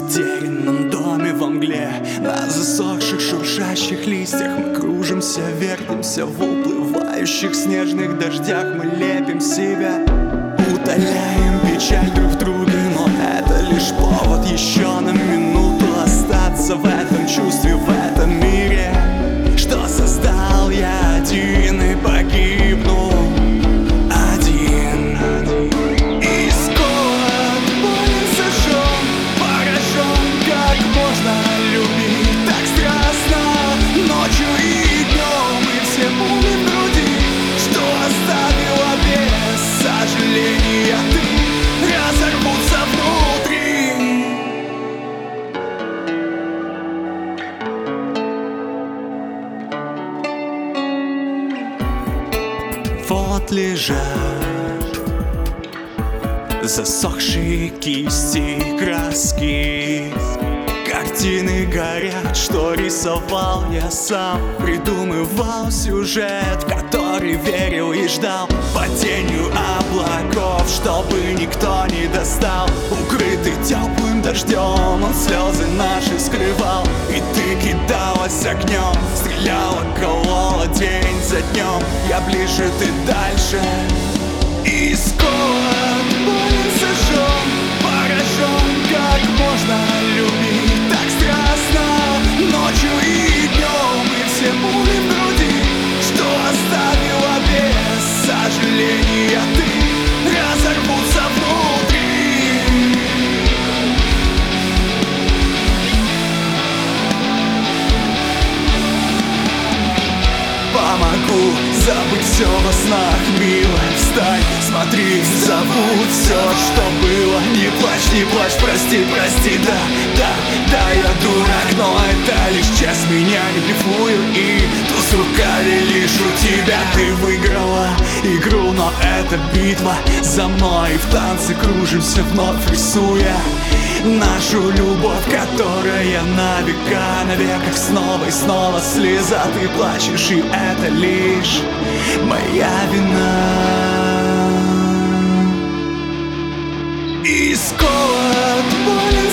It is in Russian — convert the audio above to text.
затерянном доме во мгле. На засохших шуршащих листьях мы кружимся, вертимся в уплывающих снежных дождях. Мы лепим себя, утоляем печаль друг в друге, но это лишь повод еще на минуту остаться в этом чувстве, в этом мире, что создал я один и погибну один. Исход болен, сожжен, поражен. Как можно любить так страстно ночью и днем, и все муки в груди, что оставила без сожаления ты, разорвутся внутри. Вот лежат засохшие кисти и краски, картины горят, что рисовал я сам. Придумывал сюжет, в который верил и ждал, под тенью облаков, чтобы никто не достал. Укрытый теплым дождем, он слезы наши скрывал. И ты кидалась огнем, стреляла, колола день за днем. Я ближе, ты дальше. Исход болен, сожжен, поражен. Как можно любить так страстно ночью и днем, и все муки в груди, что оставила без сожаления ты, разорвутся внутри. Помогу забыть все во снах, милая, встань, смотри, забудь все, что было. Не плачь, прости, прости, да, я дурак, но это лишь часть меня, не блефую и туз в рукаве лишь у тебя. Ты выиграла игру, но это битва за мной, в танце кружимся, вновь рисуя нашу любовь, которая на века, на веках снова и снова слеза. Ты плачешь, и это лишь моя вина. Исход болен,